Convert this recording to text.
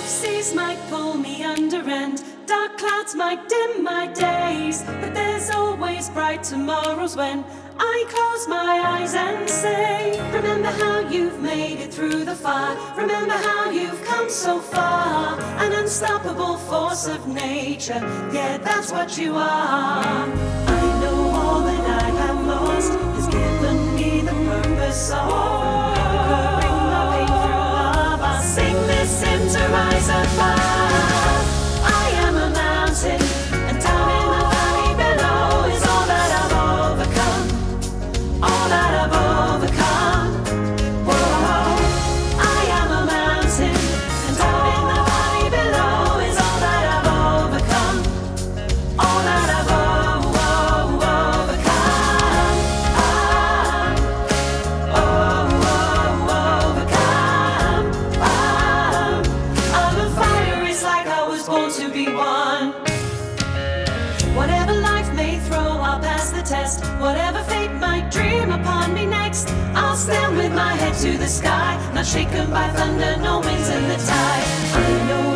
seas might pull me under and dark clouds might dim my days, but there's always bright tomorrows when I close my eyes and say, remember how you've made it through the fire, remember how you've come so far, an unstoppable force of nature, yeah, that's what you are. I know all that I have lost has given me the purpose of conquering my pain through love. I'll sing this hymn to rise above. I am a mountain, and down in the valley below is all that I've overcome, all that I've overcome. Whoa, I am a mountain, and down in the valley below is all that I've overcome, all that I've overcome. I'm a fire, it's like I was born to be one. Whatever life may throw, I'll pass the test. Whatever fate might dream upon me next, I'll stand with my head to the sky, not shaken by thunder, no winds in the tide. I know